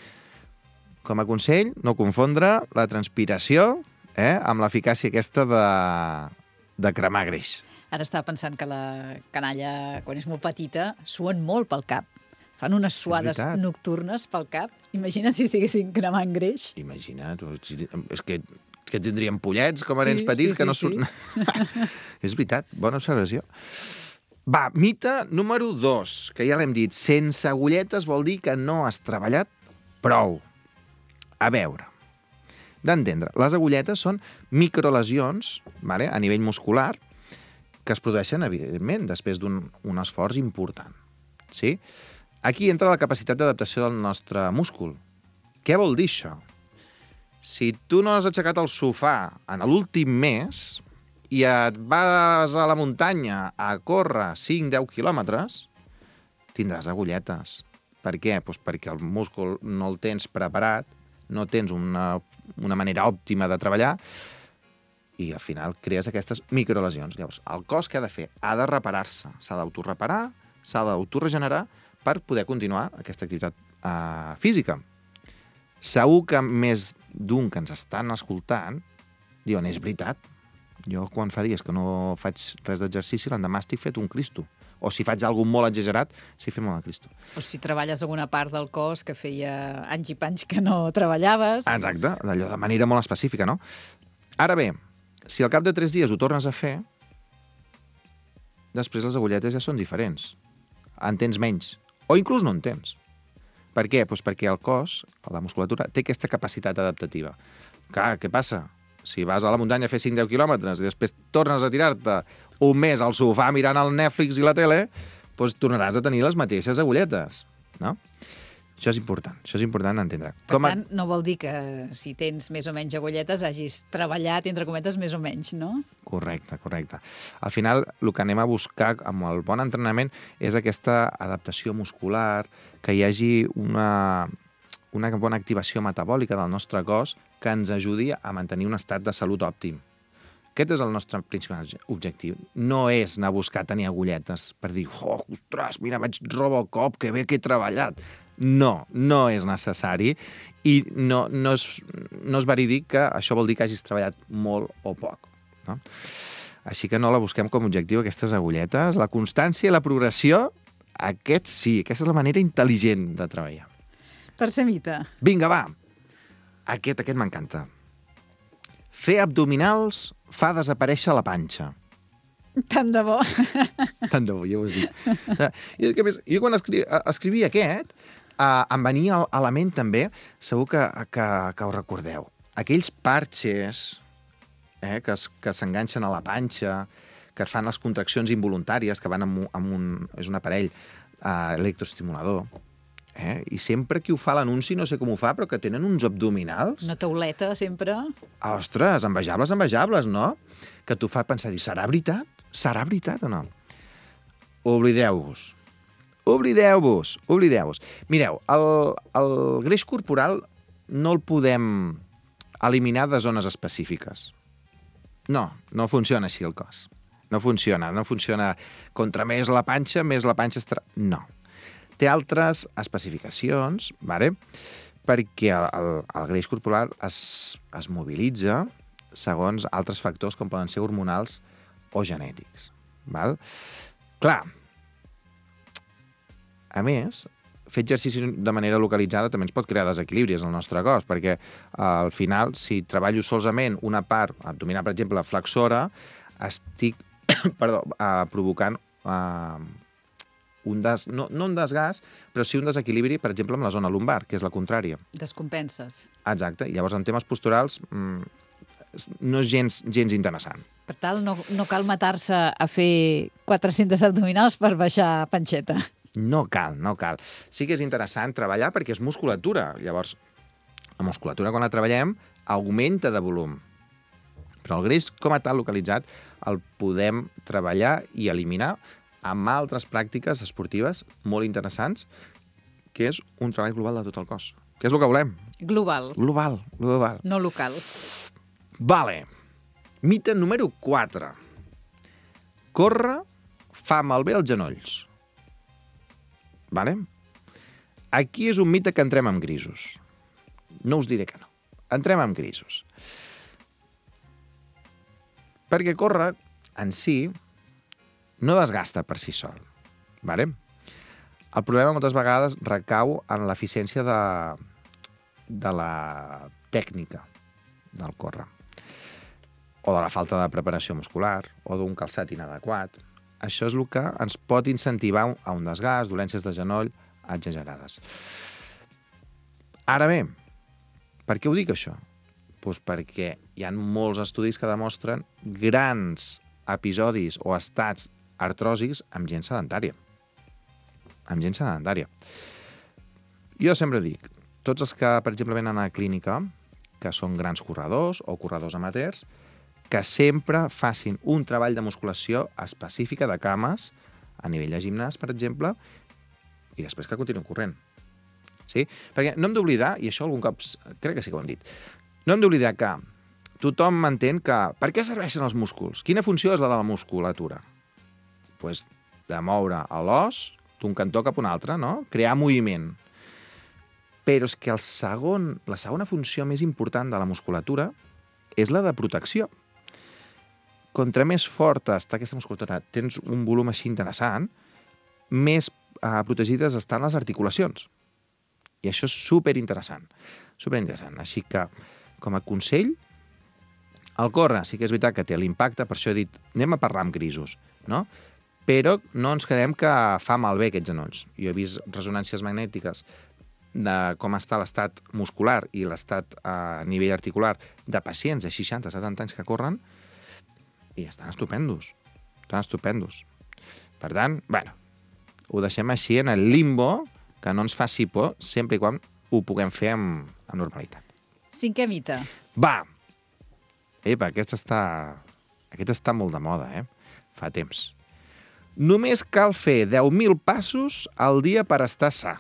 Com a consell, no confondre la transpiració amb l'eficàcia aquesta de cremar greix. Ara estava pensant que la canalla, quan és molt petita, suen molt pel cap. Fan unes suades nocturnes pel cap. Imagina't si estiguessin cremant greix. Imagina't. És que tindríem pollets com a nens petits que no surten. És veritat, bona observació. Va, mite número 2, que ja l'hem dit. Sense agulletes vol dir que no has treballat prou. A veure, d'entendre, les agulletes són microlesions, vale, a nivell muscular, que es produeixen, evidentment, després d'un esforç important. Sí? Aquí entra la capacitat d'adaptació del nostre múscul. Què vol dir això? Si tu no has aixecat el sofà en l'últim mes i et vas a la muntanya a córrer 5-10 quilòmetres, tindràs agulletes. Per què? Doncs perquè el múscul no el tens preparat, no tens una manera òptima de treballar i al final crees aquestes microlesions. Llavors, el cos què ha de fer? Ha de reparar-se, s'ha d'autoreparar, s'ha d'autoregenerar per poder continuar aquesta activitat física. Segur que més d'un que ens estan escoltant diuen, és veritat, jo quan fa dies que no faig res d'exercici, l'endemà estic fet un Cristo. O si faig alguna molt exagerat, estic fet molt de Cristo. O si treballes alguna part del cos que feia anys i panys que no treballaves. Exacte, d'allò de manera molt específica, no? Ara bé, si al cap de 3 dies ho tornes a fer, després les agulletes ja són diferents. En tens menys. O inclús no en tens. Per què? Doncs perquè el cos, la musculatura, té aquesta capacitat adaptativa. Clar, què passa? Si vas a la muntanya a fer 5-10 quilòmetres i després tornes a tirar-te un mes al sofà mirant el Netflix i la tele, doncs tornaràs a tenir les mateixes agulletes, no? Això és important d'entendre. Per tant, no vol dir que si tens més o menys agulletes hagis treballat, entre cometes, més o menys, no? Correcte. Al final, el que anem a buscar amb el bon entrenament és aquesta adaptació muscular, que hi hagi una bona activació metabòlica del nostre cos que ens ajudi a mantenir un estat de salut òptim. Aquest és el nostre principal objectiu. No és anar a buscar tenir agulletes per dir, ostres, mira, vaig Robocop, que bé que he treballat. No és necessari i no és verídic que això vol dir que hagis treballat molt o poc. No? Així que no la busquem com a objectiu, aquestes agulletes. La constància i la progressió, aquesta és la manera intel·ligent de treballar. Tercer mite. Vinga, va. Aquest m'encanta. Fer abdominals fa desaparèixer la panxa. Tant de bo. Tant de bo, ja ho has dit. Jo quan escrivia aquest, em venia a la ment també, segur que ho recordeu, aquells parxes que s'enganxen a la panxa, que fan les contraccions involuntàries, que van és un aparell electroestimulador, i sempre qui ho fa l'anunci, no sé com ho fa, però que tenen uns abdominals. Una tauleta, sempre. Ostres, envejables, no? Que t'ho fa pensar, serà veritat? Serà veritat o no? Oblideu-vos. Mireu, el greix corporal no el podem eliminar de zones específiques. No funciona així el cos. No funciona. Contra més la panxa estarà... No. Té altres especificacions, vale? Perquè el greix corporal es mobilitza segons altres factors com poden ser hormonals o genètics. Val? Clar, a més, fer exercici de manera localitzada també ens pot crear desequilibris al nostre cos, perquè al final, si treballo solament una part abdominal, per exemple, la flexora, estic provocant no un desgast, però sí un desequilibri, per exemple, amb la zona lumbar, que és la contrària. Descompenses. Exacte. Llavors, en temes posturals, no és gens interessant. Per tant, no cal matar-se a fer 400 abdominals per baixar panxeta. No cal. Sí que és interessant treballar perquè és musculatura. Llavors, la musculatura, quan la treballem, augmenta de volum. Però el greix, com a tal localitzat, el podem treballar i eliminar amb altres pràctiques esportives molt interessants, que és un treball global de tot el cos. Què és el que volem? Global. Global. No local. Vale. Mite número 4. Córrer fa malbé els genolls. Vale? Aquí és un mite que entrem amb grisos. No us diré que no. Entrem amb grisos. Perquè córrer en si no desgasta per si sol. Vale? El problema moltes vegades recau en l'eficiència de la tècnica del córrer, o de la falta de preparació muscular, o d'un calçat inadequat. Això és el que ens pot incentivar a un desgast, dolències de genoll exagerades. Ara bé, per què ho dic això? Doncs perquè hi ha molts estudis que demostren grans episodis o estats artròsics amb gent sedentària. Jo sempre dic, tots els que, per exemple, venen a la clínica, que són grans corredors o corredors amateurs, que sempre facin un treball de musculació específica de cames a nivell de gimnàs, per exemple, i després que continuïn corrent. Sí? Perquè no hem d'oblidar, i això algun cop crec que sí que ho hem dit, no hem d'oblidar que tothom entén que per què serveixen els músculs? Quina funció és la de la musculatura? Pues de moure l'os d'un cantó cap a un altre, no? Crear moviment. Però és que la segona funció més important de la musculatura és la de protecció. Contra més forta està aquesta musculatura, tens un volum així interessant, més protegides estan les articulacions. I això és superinteressant, superinteressant. Així que, com a consell, el córrer sí que és veritat que té l'impacte, per això he dit, anem a parlar amb grisos, no? Però no ens quedem que fa malbé aquests genolls. Jo he vist ressonàncies magnètiques de com està l'estat muscular i l'estat a nivell articular de pacients de 60-70 anys que corren i estan estupendos. Estan estupendos. Per tant, bueno, ho deixem així en el limbo, que no ens faci por, sempre i quan ho puguem fer amb normalitat. 5è mite. Va! Epa, aquest està molt de moda, Fa temps. Només cal fer 10.000 passos al dia per estar sa.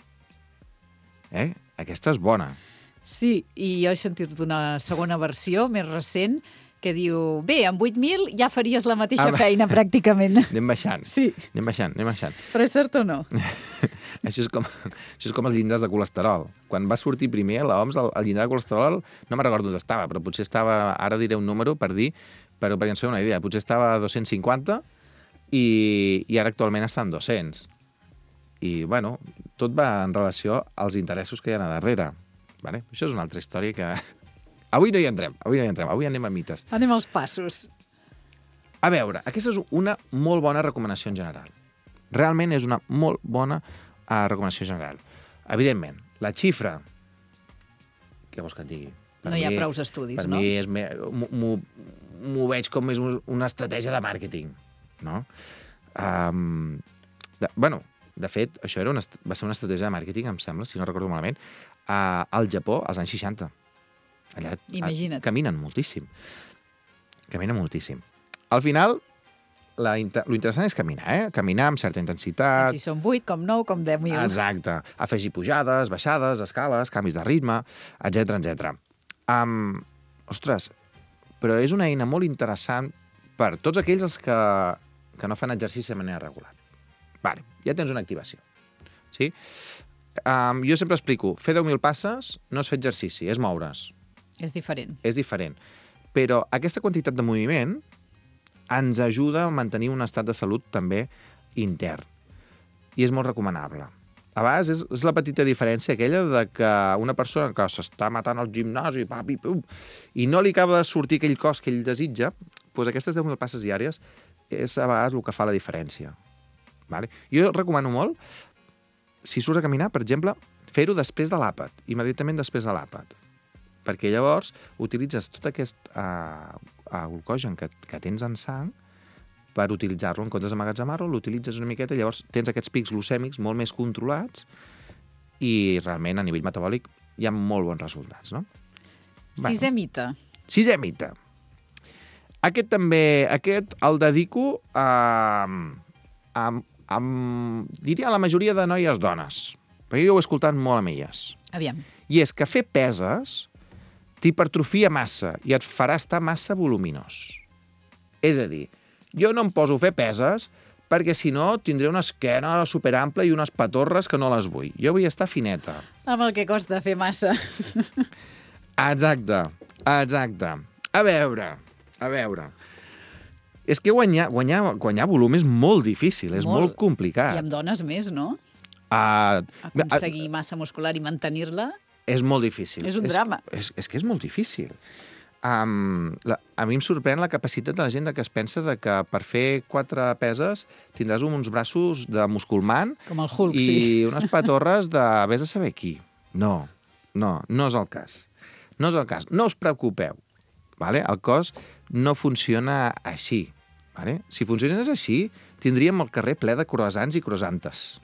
Aquesta és bona. Sí, i jo he sentit una segona versió, més recent, que diu, bé, amb 8.000 ja faries la mateixa feina, pràcticament. Anem baixant. Sí. Anem baixant. Però és cert o no? Això és com els llindars de colesterol. Quan va sortir primer l'OMS, el llindar de colesterol, no me'n recordo on estava, però potser estava, ara diré un número per dir, però perquè ens feu una idea, potser estava a 250 i ara actualment està en 200. I, bueno, tot va en relació als interessos que hi ha a darrere. Vale? Això és una altra història que... Avui no hi entrem, avui anem a mites. Anem als passos. A veure, aquesta és una molt bona recomanació en general. Realment és una molt bona recomanació general. Evidentment, la xifra, què vols que et digui? No hi ha prous estudis, no? Per mi m'ho veig com més una estratègia de màrqueting, no? De fet, això va ser una estratègia de màrqueting, em sembla, si no recordo malament, al Japó, als anys 60. Allà imagina't. Caminen moltíssim. Al final, lo interessant és caminar, Caminar amb certa intensitat. Si són 8, com 9, com 10.000. Exacte. Afegir pujades, baixades, escales, canvis de ritme, etc. Ostres, però és una eina molt interessant per tots aquells que no fan exercici de manera regular. Vale, ja tens una activació. Sí? Jo sempre explico, fer 10.000 passes no és fer exercici, és moure's. És diferent. És diferent. Però aquesta quantitat de moviment ens ajuda a mantenir un estat de salut també intern. I és molt recomanable. A vegades és la petita diferència aquella de que una persona que s'està matant al gimnàs i no li acaba de sortir aquell cos que ell desitja, doncs aquestes 10.000 passes diàries és a vegades el que fa la diferència. Vale? Jo recomano molt, si surts a caminar, per exemple, fer-ho després de l'àpat, immediatament després de l'àpat. Perquè llavors utilitzes tot aquest glucogen que tens en sang per utilitzar-lo en comptes d'emmagatzemar-lo, l'utilitzes una miqueta i llavors tens aquests pics glucèmics molt més controlats i realment a nivell metabòlic hi ha molt bons resultats, no? 6è mite. 6è mite. Aquest el dedico diria a la majoria de noies dones, perquè jo ho he escoltat molt amb elles. Aviam. I és que fer peses t'hipertrofia massa i et farà estar massa voluminós. És a dir, jo no em poso a fer peses perquè si no tindré una esquena superampla i unes patorres que no les vull. Jo vull estar fineta. Amb el que costa fer massa. Exacte. A veure. És que guanyar volum és molt difícil, és molt complicat. I amb dones més, no? Aconseguir massa muscular i mantenir-la... És molt difícil. És un drama. És que és molt difícil. A mi em sorprèn la capacitat de la gent que es pensa que per fer 4 peses tindràs uns braços de musculman com el Hulk, i unes patorres de vés a saber qui. No és el cas. No us preocupeu. Vale? El cos no funciona així. Vale? Si funcionés així, tindríem el carrer ple de croissants i croissantes.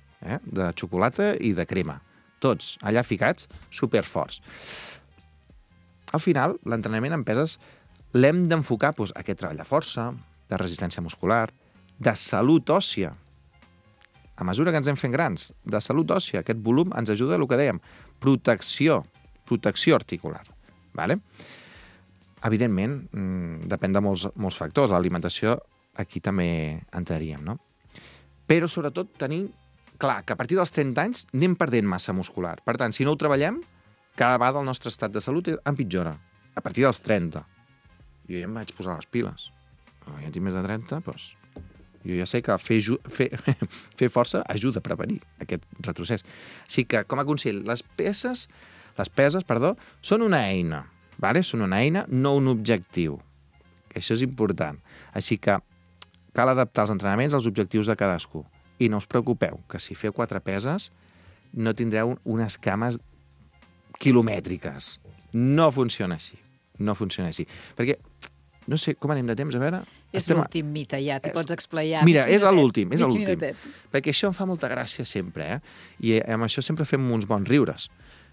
De xocolata i de crema. Tots allà ficats, superforts. al final, l'entrenament en peses l'hem d'enfocar doncs, a aquest treball de força, de resistència muscular, de salut òssia. A mesura que ens hem fent grans, de salut òssia, aquest volum ens ajuda a el que dèiem, protecció articular. Vale? Evidentment, depèn de molts factors. L'alimentació aquí també entraríem, no? Però, sobretot, tenir clar que a partir dels 30 anys anem perdent massa muscular. Per tant, si no ho treballem, cada vegada el nostre estat de salut empitjora. A partir dels 30. Jo ja em vaig posar les piles. Quan ja tinc més de 30, doncs, jo ja sé que fer força ajuda a prevenir aquest retrocés. Així que, com a consell, les peses, són una eina. Vale? Són una eina, no un objectiu. Això és important. Així que cal adaptar els entrenaments als objectius de cadascú. I no us preocupeu, que si feu 4 peses no tindreu unes cames quilomètriques. No funciona així. No funciona així. Perquè, no sé, com anem de temps? A veure... És l'últim mite, ja. T'hi pots explayar. Mira, és l'últim. Perquè això em fa molta gràcia sempre, I amb això sempre fem uns bons riures.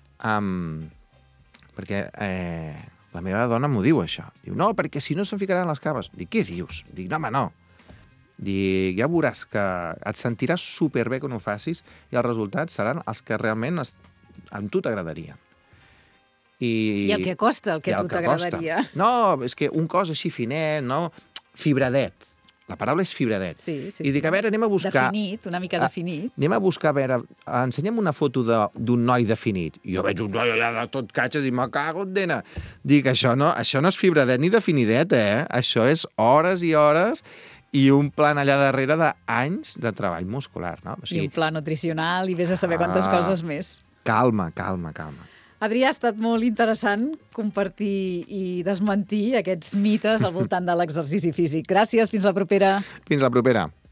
Perquè la meva dona m'ho diu, això. Diu, no, perquè si no se'n ficaran les cames. Dic, què dius? Dic, no, home, no. Dic, ja veuràs que et sentiràs superbé quan ho facis i els resultats seran els que realment amb tu t'agradarien. I el que costa, el que a tu t'agradaria. No, és que un cos així finet, no? Fibradet. La paraula és fibradet. Sí. I dic, a veure, anem a buscar... Definit, una mica definit. Anem a buscar, a veure, ensenyem una foto d'un noi definit. I jo veig un noi allà de tot catxes i me cago en dena. Dic, això no és fibradet ni definidet, Això és hores i hores i un plan allà darrere d'anys de treball muscular, no? O sigui, I un pla nutricional i vés a saber quantes coses més. Calma. Adrià, ha estat molt interessant compartir i desmentir aquests mites al voltant de l'exercici físic. Gràcies, fins la propera. Fins la propera.